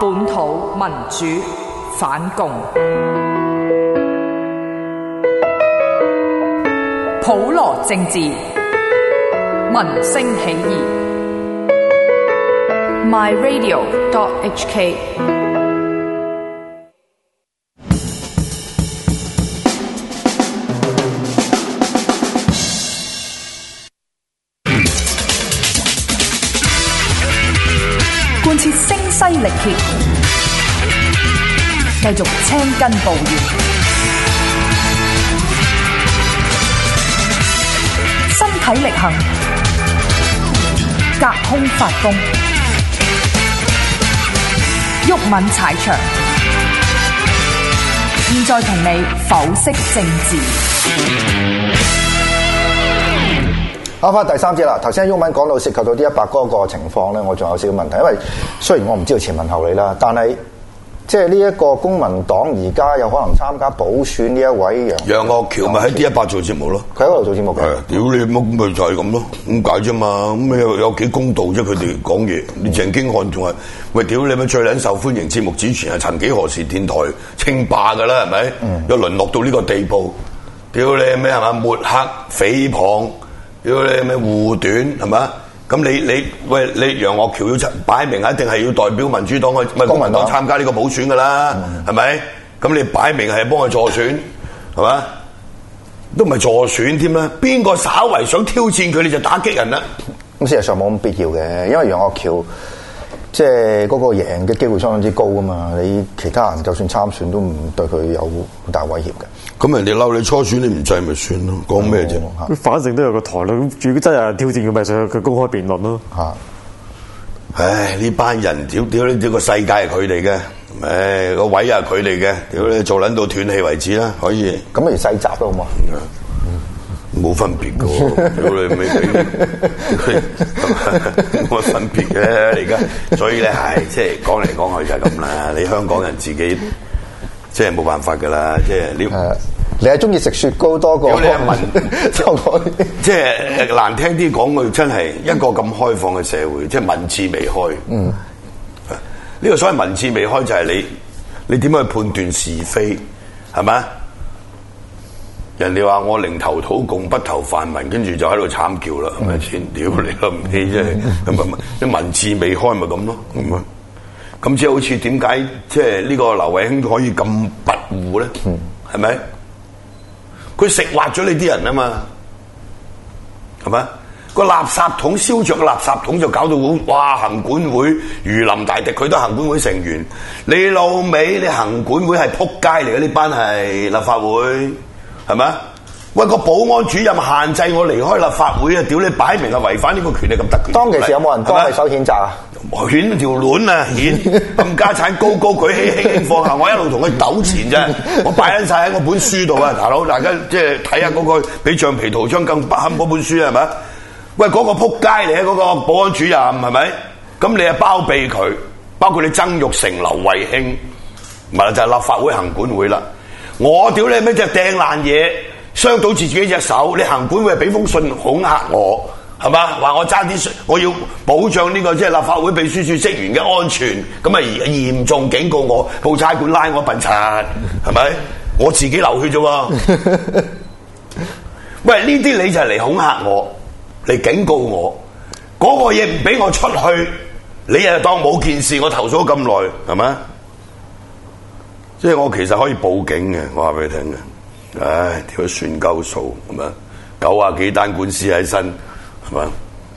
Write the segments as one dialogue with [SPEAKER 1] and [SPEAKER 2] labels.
[SPEAKER 1] 本土民主反共，普羅政治，民聲起義。myradio.hk貫徹聲嘶力竭，繼續青筋暴現，身體力行，隔空發功，毓民踩場。現在同你剖析政治。
[SPEAKER 2] 翻第三節啦，頭先毓民講到涉及到啲100嗰個情況咧，我仲有少少問題，因為雖然我唔知道前文後理啦，但係即係呢一個公民黨而家有可能參加補選呢一位楊岳橋
[SPEAKER 3] 咪喺 D100做節目咯，
[SPEAKER 2] 佢喺嗰度做節目嘅。
[SPEAKER 3] 屌你乜咪就係咁咯，咁解啫嘛，咁有幾公道啫？佢哋講嘢，你鄭經翰仲係喂屌你咪最撚受歡迎節目主持人係曾幾何時電台稱霸㗎啦，係咪？又淪落到呢個地步，屌你咩係嘛？抹黑誹謗。屌你咩護短係嘛？咁你楊岳橋要擺明一定係要代表民主黨去公民黨參加呢個補選㗎啦，係咪？咁你擺明係幫佢助選係嘛？都唔係助選添啦，邊個稍為想挑戰佢你就打擊人啦？
[SPEAKER 2] 咁事實上冇咁必要嘅，因為楊岳橋即係嗰個贏嘅機會相當之高啊嘛，你其他人就算參選都唔對佢有好大威脅嘅。
[SPEAKER 3] 咁人哋嬲你初選你唔制咪算咯，講咩啫？
[SPEAKER 4] 反正都有個台啦，咁如果真係挑戰佢咪上去佢公開辯論咯。
[SPEAKER 3] 唉，呢班人屌你，呢個世界係佢哋嘅，唉個位係佢哋嘅，屌你做撚到斷氣為止啦，可以。
[SPEAKER 2] 咁不如細集都好嘛？
[SPEAKER 3] 冇分別嘅喎，屌你未冇乜分別嘅而家，所以咧係即係講嚟講去就係咁啦。你香港人自己即係冇辦法㗎啦，即係
[SPEAKER 2] 你係中意食雪糕多過
[SPEAKER 3] 你係即係難聽啲講句，真係一個咁開放嘅社會，即係民智未開。呢個所謂民智未開就係你點樣去判斷是非係咪？人哋話我寧投土共不投泛民，跟住就喺度慘叫啦，係咪先？屌你都唔氣啫，啲民智未開咪咁咯，咁即係好似點解即係呢個劉慧卿可以咁跋扈咧？係咪？佢食滑咗你啲人啊嘛，係咪？個垃圾桶燒着個垃圾桶就搞到哇！行管會如臨大敵，佢都行管會成員。你老味，你行管會係撲街嚟嘅，呢班係立法會。係咪？喂，個保安主任限制我離開立法會啊！屌你，擺明係違反呢個權利咁特權。
[SPEAKER 2] 當其時有冇人幫你手譴責啊？
[SPEAKER 3] 捲條卵啊，譴冚家產高高舉起，輕輕放下。我一路同佢糾纏啫，我擺緊晒喺我本書度啊！大佬，大家即係睇下嗰個比橡皮圖章更不堪嗰本書係咪？喂，嗰個撲街嚟嘅嗰個保安主任係咪？咁你係包庇佢，包括你曾鈺成、劉慧卿，咪就係立法會行管會啦。我屌你咩？就掟爛嘢，傷到自己隻手。你行管會係俾封信恐嚇我，係嘛？話我揸啲，我要保障呢個即係立法會秘書處職員嘅安全，咁啊嚴重警告我，報差館拉我笨賊，係咪？我自己流血啫喎。喂，呢啲你就係嚟恐嚇我，嚟警告我，嗰個嘢唔俾我出去，你又當冇件事，我投訴咗咁耐，係咪？即係我其實可以報警嘅，我話俾你聽嘅。唉，條算鳩數係咪？90幾單官司喺身係咪？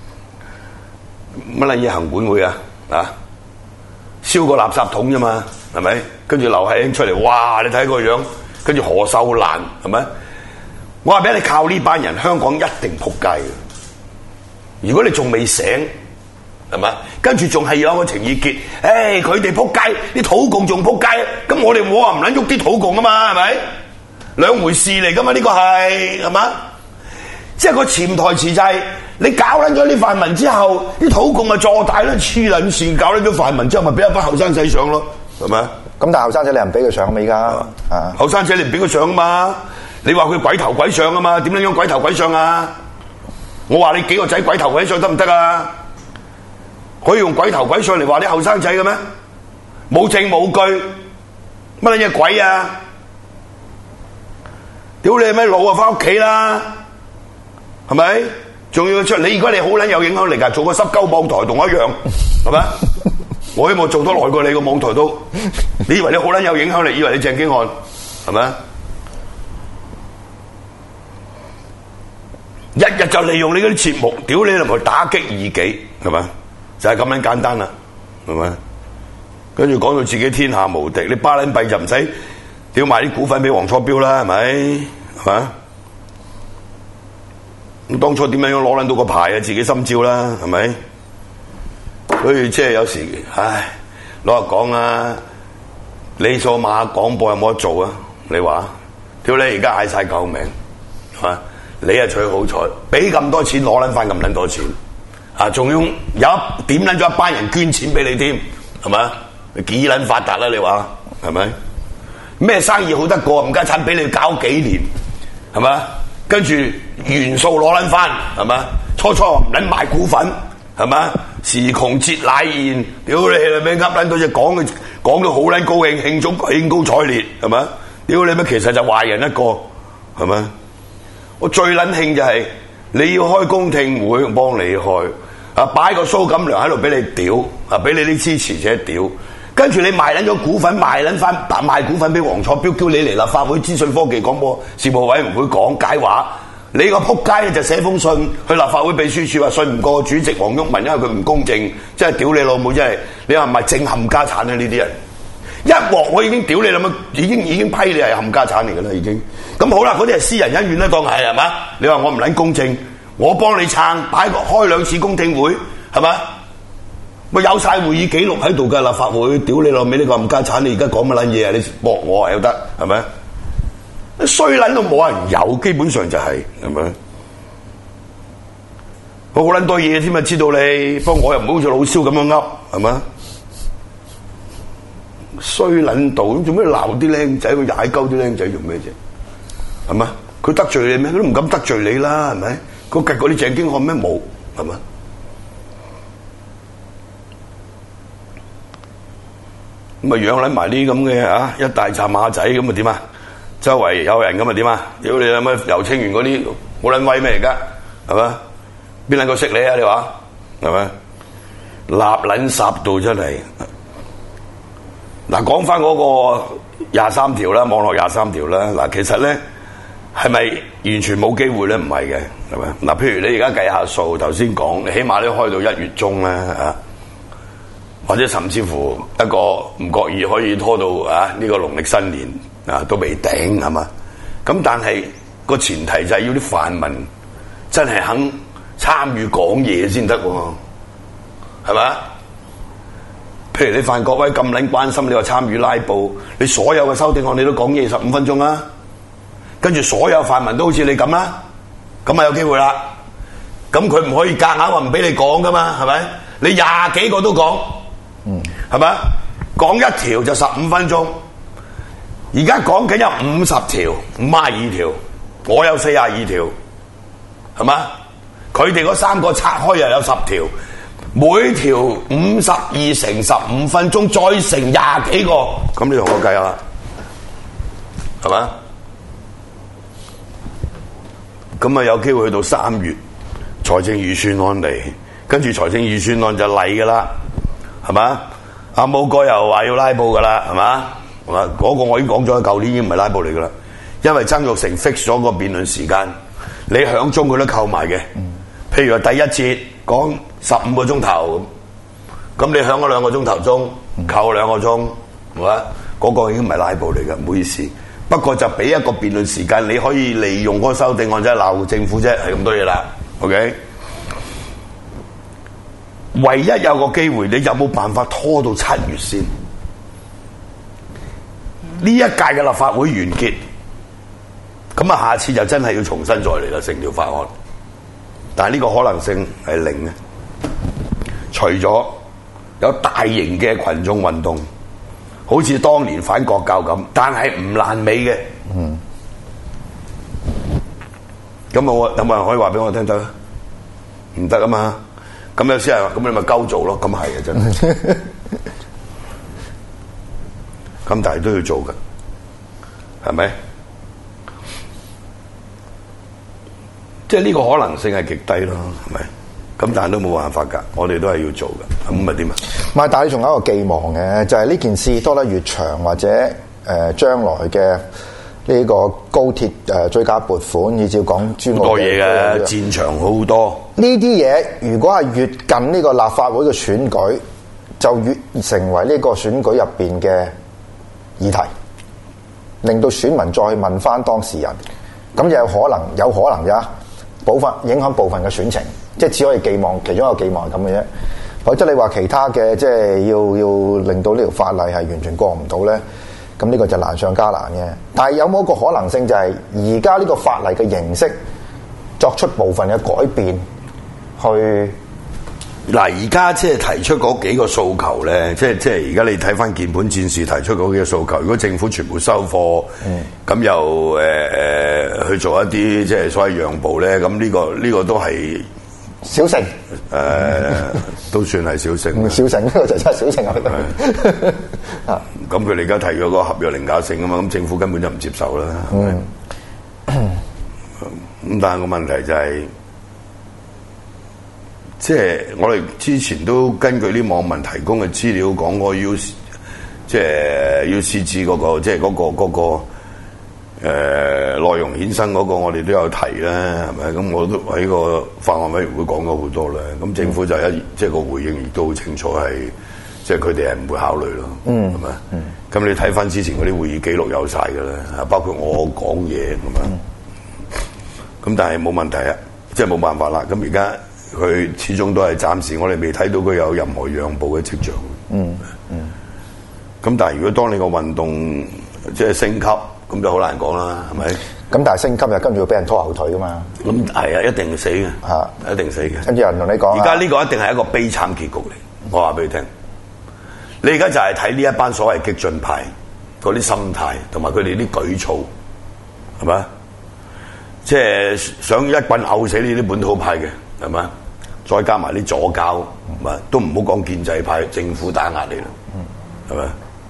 [SPEAKER 3] 乜撚嘢行管會啊？燒個垃圾桶啫嘛，係咪？跟住劉慧卿出嚟，哇！你睇個樣，跟住何秀蘭係咪？我話俾你，靠呢班人，香港一定仆街嘅。如果你仲未醒，係咪？跟住仲係有個情意結，佢哋仆街，啲土共仲仆街，咁我話唔撚喐啲土共啊嘛，係咪？兩回事嚟噶嘛，呢個係嘛？即係個潛台詞就係、你搞撚咗啲泛民之後，啲土共咪坐大咯，黐撚線，搞撚咗泛民之後，咪俾一班後生仔上咯，係咪？咁
[SPEAKER 2] 但係後生仔你唔俾佢上嘛？依家
[SPEAKER 3] 後生仔你唔俾佢上啊嘛？你話佢鬼頭鬼上啊嘛？點樣鬼頭鬼上啊？我話你幾個仔鬼頭鬼上得唔得啊？可以用鬼頭鬼上嚟話啲後生仔嘅咩？ 冇證冇據，乜撚嘢鬼啊？屌你咩老啊，翻屋企啦，係咪？仲要出你？如果你好撚有影響力㗎，做個濕鳩網台同我一樣，係咪？我希望做得耐過你個網台都。你以為你好撚有影響力？以為你鄭經翰係咪？日日就利用你嗰啲節目，屌你嚟打擊異己，係咪？就係咁樣簡單啦，係咪？跟住講到自己天下無敵，你巴撚幣就唔使屌埋啲股份俾黃楚標啦，係咪？係嘛？咁當初點樣攞撚到個牌啊？自己心照啦，係咪？所以即係有時，唉，老實講啊，你數碼廣播有冇得做啊？你話，屌你而家嗌晒救命，係嘛？你啊最好彩，俾咁多錢攞撚翻咁撚多錢，啊仲要有點撚咗一班人捐錢俾你添，係嘛？你幾撚發達啦？你話係咪？咩生意好得過？唔家產俾你搞幾年，係嘛？跟住元素攞撚翻，係嘛？初唔撚賣股份，係嘛？時窮節乃現，屌你啦咩？噏撚到只講到好撚高興，興高采烈，係嘛？屌你咩？其實就壞人一個，係咪？我最撚興就係你要開公聽會，幫你開，啊擺個蘇錦良喺度俾你屌，啊俾你啲支持者屌，跟住你賣撚咗股份，賣股份俾黃楚標，叫你嚟立法會資訊科技廣播事務委員會講解話，你個仆街就寫封信去立法會秘書處話信唔過主席黃毓民，因為佢唔公正，真係屌你老母，真係你話唔係正冚家產啊？呢啲人一鑊我已經屌你啦，已經批你係冚家產嚟噶啦，已經。咁好啦，嗰啲係私人恩怨啦，當係嘛？你話我唔撚公正，我幫你撐，開2次公聽會，係嘛？咪有晒會議記錄喺度㗎，立法會屌你老味呢個冚家產，你而家講乜撚嘢啊？你駁我又得係咪？衰撚都冇人有，基本上就係咪？我好撚多嘢添啊，知道你，不過我又唔好似老蕭咁樣噏，係咪？衰撚到咁做咩鬧啲僆仔？佢踩鳩啲僆仔做咩啫？係嘛？佢得罪你咩？佢都唔敢得罪你啦，係咪？佢計嗰啲鄭經翰咩冇？係嘛？咁啊養撚埋啲咁嘅一大紮馬仔咁啊點啊？周圍有人咁啊點啊？屌你有乜游清源嗰啲好撚威咩而家？係嘛？邊撚個識你啊？你話係咪？立撚霎到出嚟。嗱，講翻嗰個23條啦，網絡23條啦。嗱，其實咧係咪完全冇機會咧？唔係嘅，係咪？嗱，譬如你而家計下數，頭先講，你起碼都開到1月中咧啊，或者甚至乎一個唔覺意可以拖到呢個農曆新年啊都未頂係嘛？咁但係個前提就係要啲泛民真係肯參與講嘢先得喎，係咪？譬如你范國威咁撚關心，你話參與拉布，你所有嘅修訂案你都講嘢15分鐘啦，跟住所有泛民都好似你咁啦，咁啊有機會啦。咁佢唔可以夾硬話唔俾你講噶嘛，係咪？你20幾個都講，係咪？講一條就15分鐘，而家講緊有50條、52條，我有42條，係嘛？佢哋嗰3個拆開又有10條。每條52乘15分鐘，再乘20幾個，咁你同我計下，係嘛？咁啊有機會去到3月，財政預算案嚟，跟住財政預算案就嚟噶啦，係嘛？阿武哥又話要拉布噶啦，係嘛？嗰個我已經講咗，舊年已經唔係拉布嚟噶啦，因為曾鈺成 fix 咗個辯論時間，你響鐘佢都扣埋嘅。譬如話第一節講15個鐘頭咁，你響咗2個鐘頭鐘，扣2個鐘，係嘛？嗰個已經唔係拉布嚟嘅，唔好意思。不過就俾一個辯論時間，你可以利用嗰個修訂案啫，鬧政府啫，係咁多嘢啦。OK， 唯一有個機會，你有冇辦法拖到7月先？呢一屆嘅立法會完結，咁啊，下次就真係要重新再嚟啦，成條法案。但係呢個可能性係零嘅，除咗有大型嘅群眾運動，好似當年反國教咁，但係唔爛尾嘅。咁我有冇人可以話俾我聽得？唔得啊嘛！咁有啲人話：咁你咪鳩做咯。咁係啊，真係。 咁但係都要做㗎，係咪？即係呢個可能性係極低咯，係咪？咁但係都冇辦法㗎，我哋都係要做㗎，咁咪點啊？
[SPEAKER 2] 唔係，但係你仲有一個寄望嘅，就係呢件事拖得越長，或者將來嘅呢個高鐵追加撥款，以至講專
[SPEAKER 3] 好多嘢嘅戰場好多。
[SPEAKER 2] 呢啲嘢如果係越近呢個立法會嘅選舉，就越成為呢個選舉入邊嘅議題，令到選民再去問翻當事人，咁就有可能呀，影響部分嘅選情，即係只可以寄望其中一個寄望係咁嘅啫。或者你話其他嘅，即係要令到呢條法例係完全過唔到咧，咁呢個就難上加難嘅。但係有冇一個可能性就係而家呢個法例嘅形式作出部分嘅改變，去
[SPEAKER 3] 嗱而家即係提出嗰幾個訴求咧，即係而家你睇翻鍵盤戰士提出嗰幾個訴求，如果政府全部收貨，咁又去做一啲即係所謂讓步咧，咁呢個都係
[SPEAKER 2] 小勝，
[SPEAKER 3] 都算係小勝。
[SPEAKER 2] 小勝呢個就真係小勝啊！
[SPEAKER 3] 咁佢哋而家提咗嗰個合約凌駕性啊嘛，咁政府根本就唔接受啦。咁但係個問題就係、即係我哋之前都根據啲網民提供嘅資料講過即係 UCG 嗰個即係嗰個內容衍生嗰個，我哋都有提啦，係咪？咁我都喺個法案委員會講咗好多啦。咁政府就即係個回應亦都好清楚係，即係佢哋係唔會考慮咯，係咪？咁你睇翻之前嗰啲會議記錄有晒㗎啦，包括我講嘢咁樣。咁但係冇問題啊，即係冇辦法啦。咁而家佢始終都係暫時，我哋未睇到佢有任何讓步嘅跡象。咁但係如果當你個運動即係升級，咁就好難講啦，係咪？咁
[SPEAKER 2] 但係升級又跟住要俾人拖後腿噶嘛？
[SPEAKER 3] 咁係啊，一定死嘅，一定死嘅。
[SPEAKER 2] 跟住有人同你講，
[SPEAKER 3] 而家呢個一定係一個悲慘結局嚟。我話俾你聽，你而家就係睇呢一班所謂激進派嗰啲心態，同埋佢哋啲舉措，係咪？即係想一棍毆死呢啲本土派嘅，係咪？再加埋啲左膠，都唔好講建制派，政府打壓你啦，係咪？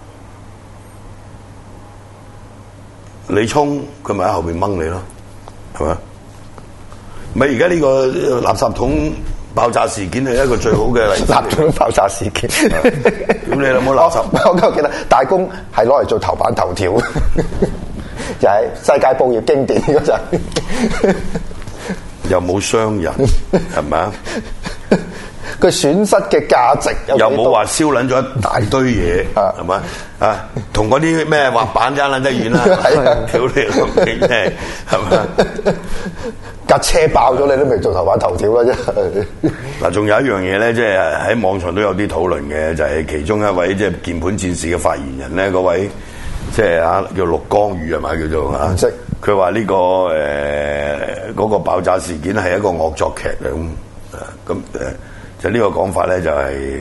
[SPEAKER 3] 你衝佢咪喺後邊掹你咯，係咪？咪而家呢個垃圾桶爆炸事件係一個最好嘅例子。
[SPEAKER 2] 垃圾桶爆炸事件，
[SPEAKER 3] 咁你有冇垃圾？
[SPEAKER 2] 我記得大公係攞嚟做頭版頭條，就係世界報業經典嗰陣，
[SPEAKER 3] 又冇傷人，係咪啊？
[SPEAKER 2] 佢損失嘅價值
[SPEAKER 3] 又冇話燒撚咗一大堆嘢，係咪啊？同嗰啲咩滑板爭撚得遠啦，屌你老味啫，係咪？
[SPEAKER 2] 架車爆咗你都未做頭版頭條啦，真係。
[SPEAKER 3] 嗱，仲有一樣嘢咧，即係喺網上都有啲討論嘅，就係其中一位即係鍵盤戰士嘅發言人咧，嗰位即係叫陸光宇係咪叫做啊？唔識。佢話呢個嗰個爆炸事件係一個惡作劇嚟咁就呢個講法咧，就係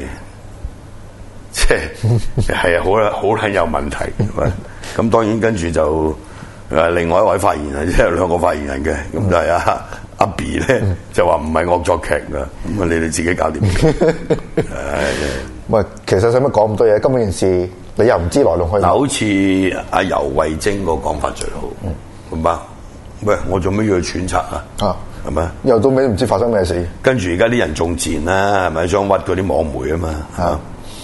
[SPEAKER 3] 即係好撚有問題。咁當然跟住就另外一位發言人，即係兩個發言人嘅，咁就係阿 B 咧就話唔係惡作劇㗎，咁你哋自己搞掂。
[SPEAKER 2] 喂，其實使乜講咁多嘢？根本件事你又唔知來龍去脈。
[SPEAKER 3] 好似阿游蕙禎個講法最好，明白？喂，我做咩要去揣測啊？係咪？
[SPEAKER 2] 又到尾唔知發生咩事。
[SPEAKER 3] 跟住而家啲人仲賤啦，係咪？想屈嗰啲網媒啊嘛。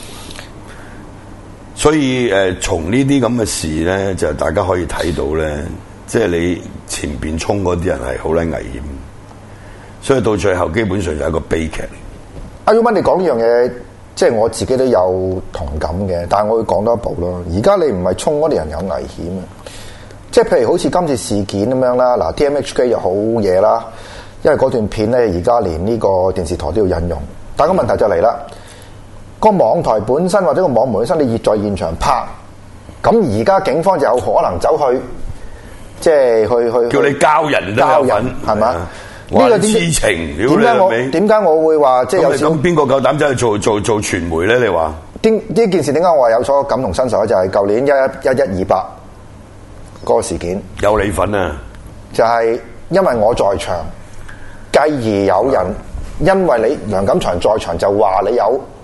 [SPEAKER 3] 所以從呢啲咁嘅事咧，就大家可以睇到咧，即係你前邊衝嗰啲人係好撚危險，所以到最後基本上就係一個悲劇。
[SPEAKER 2] 阿毓民，你講呢樣嘢，即係我自己都有同感嘅，但係我會講多一步咯。而家你唔係衝嗰啲人有危險啊，即係譬如好似今次事件咁樣啦，嗱 TMHK 又好嘢啦，因為嗰段片咧而家連呢個電視台都要引用，但係個問題就嚟啦。個網台本身或者個網媒本身，你熱在現場拍，咁而家警方就有可能走去，即係去
[SPEAKER 3] 叫你交人都有份，
[SPEAKER 2] 係嘛？
[SPEAKER 3] 呢個知情，
[SPEAKER 2] 點解我會話即係有
[SPEAKER 3] 咁邊個夠膽走去做傳媒咧？你話
[SPEAKER 2] 呢件事點解我話有所感同身受咧？就係舊年1128嗰個事件
[SPEAKER 3] 有你份啊！
[SPEAKER 2] 就係因為我在場，繼而有人因為你梁錦祥在場就話你有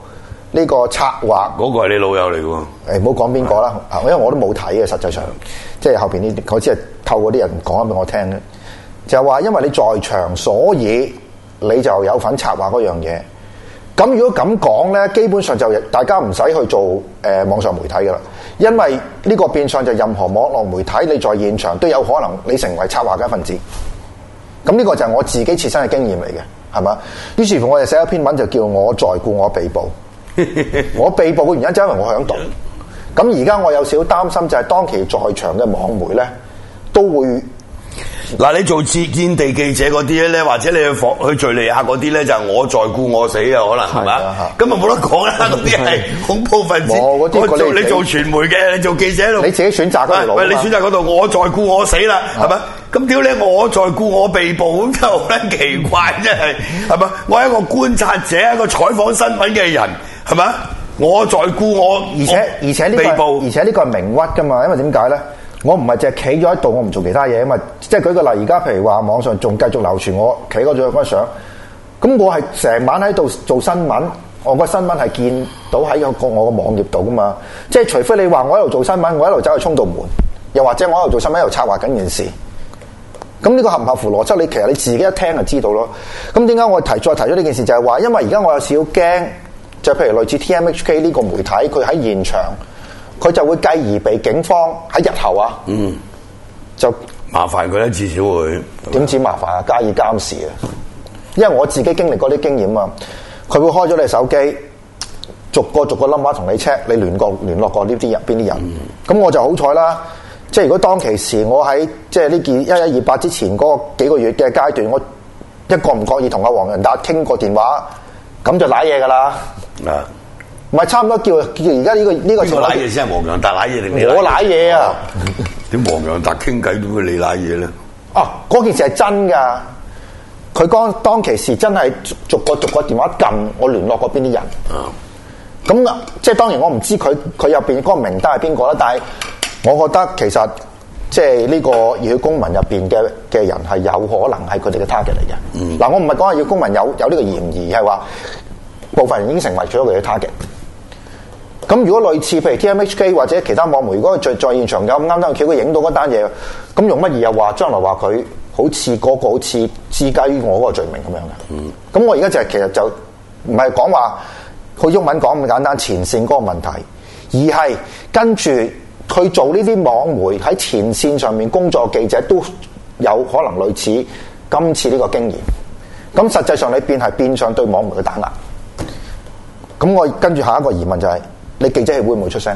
[SPEAKER 2] 呢個策劃
[SPEAKER 3] 嗰個係你老友嚟嘅喎。
[SPEAKER 2] 唔好講邊個啦，因為我都冇睇嘅，實際上即係後邊呢啲，我只係透過啲人講俾我聽咧，就係話因為你在場，所以你就有份策劃嗰樣嘢。咁如果咁講咧，基本上就大家唔使去做網上媒體噶啦，因為呢個變相就任何網絡媒體你在現場都有可能你成為策劃嘅一份子。咁呢個就係我自己切身嘅經驗嚟嘅，係嘛？於是乎我就寫一篇文就叫我在故我被捕。我被捕嘅原因就係因為我響度。咁而家我有少少擔心就係當期在場嘅網媒咧都會。
[SPEAKER 3] 嗱，你做見地記者嗰啲咧，或者你去敍利亞嗰啲咧，就係我在故我死啊，可能係嘛？咁啊冇得講啦，嗰啲係恐怖分子。我做你做傳媒嘅，你做記者喺度，
[SPEAKER 2] 你自己選擇嗰條路。
[SPEAKER 3] 喂，你選擇嗰度，我在故我死啦，係咪？咁屌你，我在故我被捕，咁就好撚奇怪，真係係咪？我係一個觀察者，一個採訪新聞嘅人，係咪？我在故我，
[SPEAKER 2] 而且呢個係明屈噶嘛，因為點解咧？我唔係淨係企咗喺度，我唔做其他嘢啊嘛！即係舉個例，而家譬如話網上仲繼續流傳我企嗰張相，咁我係成晚喺度做新聞，我個新聞係見到喺我個網頁度噶嘛。即係除非你話我喺度做新聞，我喺度走去衝道門，又或者我喺度做新聞喺度策劃緊件事，咁呢個合唔合乎邏輯？你其實你自己一聽就知道咯。咁點解我再提咗呢件事？就係話，因為而家我有少少驚，就譬如類似 TMHK 呢個媒體，佢喺現場。佢就會繼而被警方喺日後就
[SPEAKER 3] 麻煩佢咧，至少會
[SPEAKER 2] 點止麻煩啊，加以監視啊！因為我自己經歷過啲經驗啊，佢會開咗你手機，逐個 number 同你 check，你聯絡過呢啲人邊啲人。咁我就好彩啦，即係如果當其時我喺即係呢件1128之前嗰幾個月嘅階段，我一個唔覺意同阿黃仁達傾過電話，咁就瀨嘢噶啦。唔係差唔多叫而家呢個
[SPEAKER 3] 邊個瀨嘢先係黃洋達瀨嘢定你？
[SPEAKER 2] 我瀨嘢啊！
[SPEAKER 3] 點黃洋達傾偈都會你瀨嘢咧？
[SPEAKER 2] 嗰件事係真㗎。佢當其時真係逐個電話撳我聯絡過邊啲人。咁即係當然我唔知佢入邊嗰個名單係邊個啦，但係我覺得其實即係呢個熱血公民入邊嘅人係有可能係佢哋嘅 target 嚟嘅。嗱，我唔係講話熱血公民有呢個嫌疑，係話部分人已經成為咗佢嘅 target。咁如果類似譬如 TMHK 或者其他網媒，如果在現場有啱啱佢影到嗰單嘢，咁用乜嘢又話將來話佢好似嗰個好似施加於我嗰個罪名咁樣嘅？咁我而家其實就唔係講話佢英文講咁簡單前線嗰個問題，而係跟住佢做呢啲網媒喺前線上面工作記者都有可能類似今次呢個經驗。咁實際上你變相對網媒嘅打壓。咁我跟住下一個疑問就係。你記者協會唔會出聲？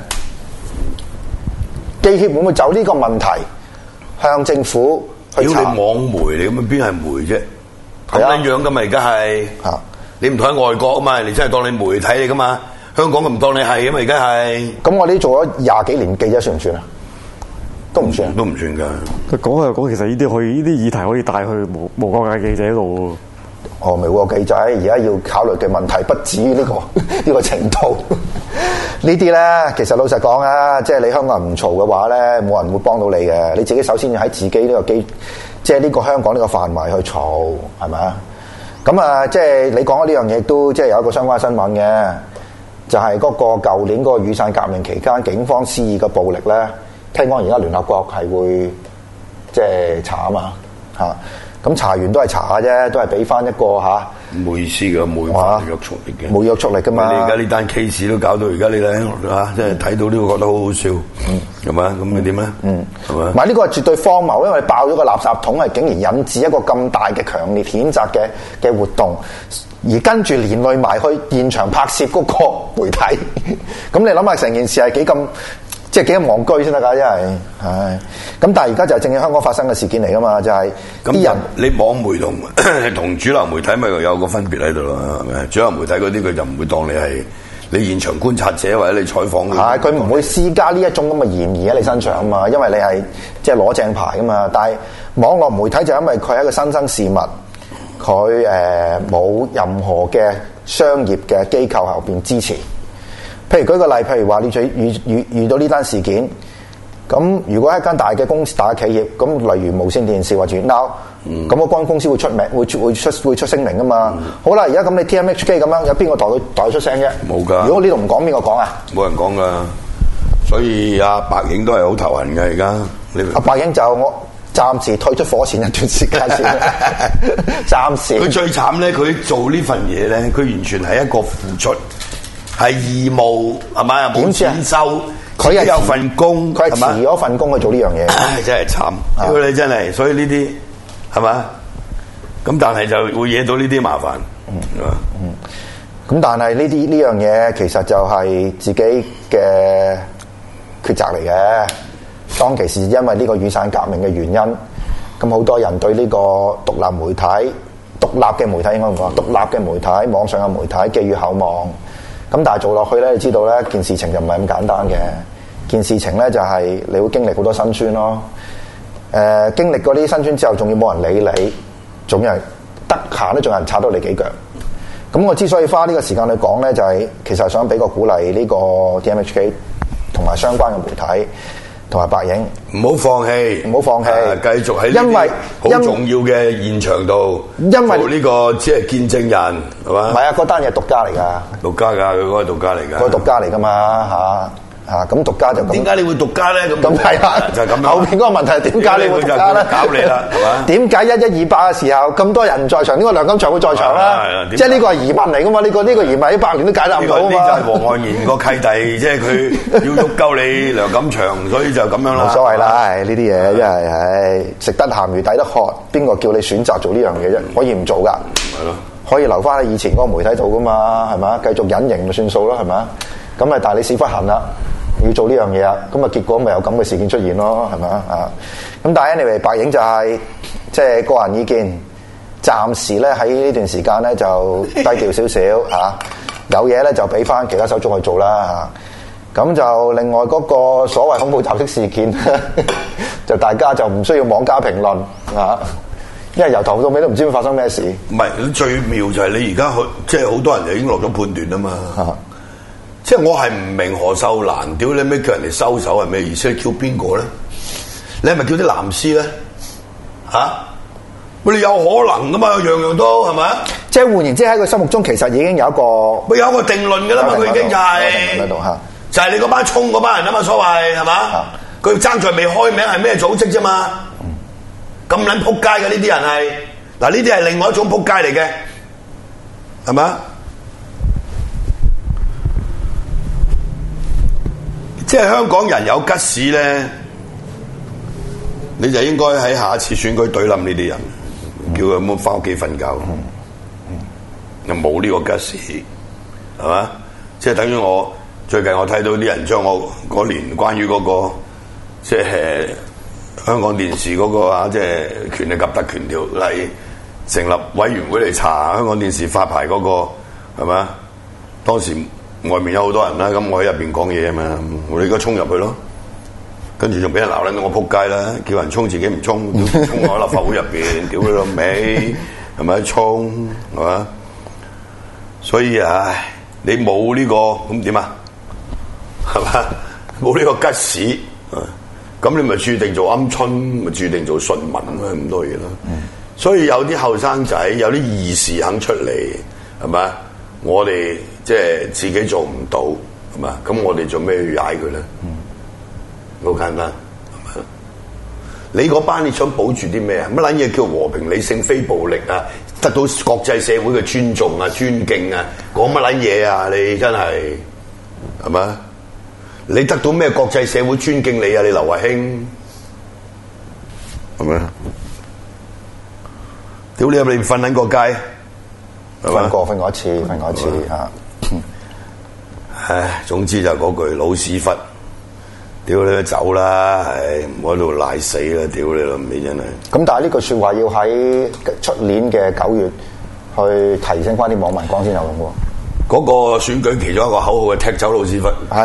[SPEAKER 2] 記協會唔會就呢個問題向政府去查？
[SPEAKER 3] 屌你網媒嚟，咁邊係媒啫？咁樣樣噶嘛，而家係你唔同喺外國啊嘛，你真係當你媒體嚟噶嘛？香港唔當你係啊嘛，而家係。咁我哋做咗20幾年記者算唔算啊？都唔算，都唔算㗎。
[SPEAKER 4] 佢講係講，其實呢啲議題可以帶去無國界記者度。
[SPEAKER 2] 未喎，記者而家要考慮嘅問題不止於呢個程度。呢啲咧，其實老實講啊，即係你香港人唔嘈嘅話咧，冇人會幫到你嘅。你自己首先要喺自己呢個即係呢個香港呢個範圍去嘈，係咪啊？咁啊，即係你講呢樣嘢都即係有一個相關新聞嘅，就係嗰個舊年嗰個雨傘革命期間警方施以嘅暴力咧，聽講而家聯合國係會即係查啊嘛嚇。咁查完都係查下啫，都係俾翻一個冇意思嘅，冇約束力嘅，冇約束力噶嘛。你而家呢單 case 都搞到而家你睇即係睇到呢個覺得好好笑，係嘛？咁你點咧？係嘛？唔係呢個係絕對荒謬，因為爆咗個垃圾桶，係竟然引致一個咁大嘅強烈譴責嘅活動，而跟住連累埋去現場拍攝嗰個媒體。咁你諗下成件事係幾咁？即係幾咁戇居先得㗎，真係，唉！咁但係而家就係正係香港發生嘅事件嚟㗎嘛，就係啲人你網媒同主流媒體咪有個分別喺度咯，係咪？主流媒體嗰啲佢就唔會當你係你現場觀察者或者你採訪嘅，係佢唔會施加呢一種咁嘅嫌疑喺你身上啊嘛，因為你係即係攞正牌㗎嘛。但係網絡媒體就因為佢係一個新生事物，佢冇任何嘅商業嘅機構後邊支持。譬如舉個例，譬如話你遇到呢單事件，咁如果係一間大嘅公司、大嘅企業，咁例如無線電視或者 Now， 咁個光公司會出名，會出聲明噶嘛。好啦，而家咁你 TMHK 咁樣，有邊個代出聲啫？
[SPEAKER 3] 冇㗎。
[SPEAKER 2] 如果呢度唔講，邊個講啊？冇
[SPEAKER 3] 人講㗎。所以阿白影都係好頭痕嘅而家。
[SPEAKER 2] 阿白影就我暫時退出火線一段時間先，暫時。
[SPEAKER 3] 佢最慘咧，佢做呢份嘢咧，佢完全係一個付出，係義務係咪？冇錢收，佢係有份工，
[SPEAKER 2] 佢係辭咗份工去做呢樣嘢。
[SPEAKER 3] 真係慘，如果你真係，所以呢啲係嘛？咁但係就會惹到呢啲麻煩，
[SPEAKER 2] 咁但係呢樣嘢其實就係自己嘅抉擇嚟嘅。當其時因為呢個雨傘革命嘅原因，咁好多人對呢個獨立嘅媒體應該唔講，獨立嘅媒體、網上嘅媒體寄予厚望。咁但係做落去咧，你知道咧，件事情就唔係咁簡單嘅。件事情咧就係你會經歷好多辛酸咯。經歷過呢啲辛酸之後，仲要冇人理你，仲有人得閒咧，仲有人插到你幾腳。咁我之所以花呢個時間去講咧，就係其實係想俾個鼓勵呢個 TMHK 同埋相關嘅媒體同埋白影，
[SPEAKER 3] 唔好放棄，繼續喺因為好重要嘅現場度，因為呢個即係見證人係嘛？
[SPEAKER 2] 唔係啊，嗰單嘢係獨家嚟㗎，
[SPEAKER 3] 獨家㗎，佢嗰個獨家嚟㗎，
[SPEAKER 2] 佢獨家嚟㗎嘛嚇。咁獨家就
[SPEAKER 3] 點解你會獨家咧？咁
[SPEAKER 2] 係啦，
[SPEAKER 3] 就係咁樣。
[SPEAKER 2] 後邊嗰個問題係點解你會獨家咧？
[SPEAKER 3] 搞你啦，係嘛？
[SPEAKER 2] 點解1128嘅時候咁多人在場？呢個梁錦祥會在場啦？即係呢個係疑問嚟㗎嘛？呢個疑問100年都解答唔到啊嘛！
[SPEAKER 3] 呢就係黃岸然個契弟，即係佢要喐鳩你梁錦祥，所以就咁樣啦。
[SPEAKER 2] 冇所謂啦，呢啲嘢真係食得鹹魚抵得渴，邊個叫你選擇做呢樣嘢啫？可以唔做㗎？
[SPEAKER 3] 係咯，
[SPEAKER 2] 可以留翻喺以前嗰個媒體度㗎嘛？係嘛？繼續隱形就算數啦，係嘛？咁咪但係你屎忽痕啦！要做呢樣嘢啊，咁啊結果咪有咁嘅事件出現咯，係咪啊？咁但係 anyway，白影就係即係個人意見，暫時咧喺呢段時間咧就低調少少嚇，有嘢咧就俾翻其他手足去做啦嚇。咁就另外嗰個所謂恐怖襲擊事件，就大家就唔需要妄加評論嚇，因為由頭到尾都唔知會發生咩事。
[SPEAKER 3] 唔係，最妙就係你而家去，即係好多人就已經落咗判斷啊嘛。即係我係唔明何秀蘭，屌你咩叫人哋收手係咩意思？叫邊個咧？你係咪叫啲藍絲咧？嚇！你有可能噶嘛？樣樣都係咪啊？
[SPEAKER 2] 即係換言之，喺佢心目中其實已經有一個，
[SPEAKER 3] 咪有一個定論㗎啦嘛！佢已經就係就係你嗰班衝嗰班人啊嘛，所謂係嘛？佢爭在未開名係咩組織啫嘛？咁撚撲街嘅呢啲人係嗱，呢啲係另外一種撲街嚟嘅，係咪啊？即係香港人有吉士咧，你就應該喺下一次選舉懟冧呢啲人，叫佢冇翻屋企瞓覺，又冇呢個吉士，係嘛？即係等於我最近我睇到啲人將我嗰年關於嗰個即係香港電視嗰個啊，即係權力及特權條例成立委員會嚟查香港電視發牌嗰個係嘛？當時外面有好多人啦，咁我喺入邊講嘢啊嘛，我哋而家衝入去咯，跟住仲俾人鬧撚到我仆街啦，叫人衝自己唔衝，衝我喺立法會入邊，屌你老味，係咪衝係嘛？所以唉，你冇呢個咁點啊？係嘛？冇呢個吉士，咁你咪注定做鵪鶉，咪注定做順民啦，咁多嘢啦。所以有啲後生仔，有啲義士肯出嚟，係咪？我哋即係自己做唔到，係嘛？咁我哋做咩要踩佢咧？好簡單，係嘛？你嗰班你想保住啲咩啊？乜撚嘢叫和平理性非暴力啊？得到國際社會嘅尊重啊、尊敬啊，講乜撚嘢啊？你真係係嘛？你得到咩國際社會尊敬你啊？你劉慧卿係咪？屌你入嚟瞓撚個街？
[SPEAKER 2] 瞓過一次嚇。
[SPEAKER 3] 唉，總之就嗰句老屎忽，屌你都走啦！唉，唔好喺度賴死啦！屌你老味真係。
[SPEAKER 2] 咁但係呢句説話要喺出年嘅9月去提醒翻啲網民講先有用喎。
[SPEAKER 3] 嗰個選舉其中一個口號係踢走老屎忽。係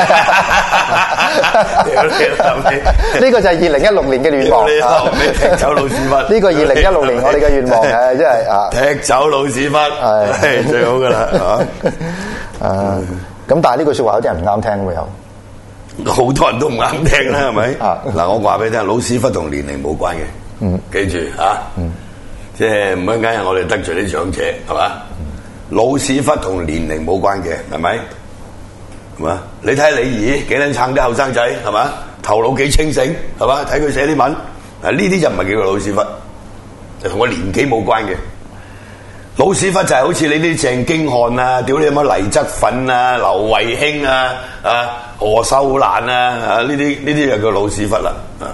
[SPEAKER 2] 呢個就係2016年嘅願望。
[SPEAKER 3] 踢走老屎忽。
[SPEAKER 2] 呢個2016年我哋嘅願望係真係啊！
[SPEAKER 3] 踢走老屎忽係最好噶啦嚇。
[SPEAKER 2] 咁但係呢句説話有啲人唔啱聽喎又。
[SPEAKER 3] 好多人都唔啱聽啦，係咪？嗱，我話俾你聽，老屎忽同年齡冇關嘅。 記住啊，即係唔好間我哋得罪啲長者係嘛？老屎忽同年齡冇關嘅，係咪？係嘛？你睇下李儀幾撚撐啲後生仔係嘛？頭腦幾清醒係嘛？睇佢寫啲文，呢啲就唔係叫做老屎忽，就同我年紀冇關嘅。老屎忽就係好似你啲鄭經翰啊，屌你乜黎則奮啊、劉慧卿啊、何秀蘭啊，呢啲就叫老屎忽啦。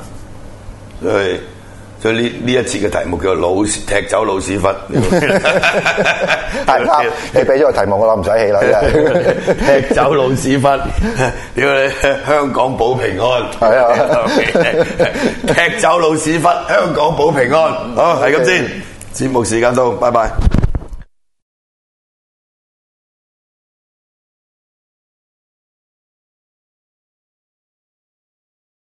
[SPEAKER 3] 所以呢一節嘅題目叫做踢走老屎忽。
[SPEAKER 2] 係啱，你俾咗個題目我諗唔使氣啦，
[SPEAKER 3] 踢走老屎忽，屌你香港保平安。係啊，踢走老屎忽，香港保平安。好，係咁先，節目時間到，拜拜。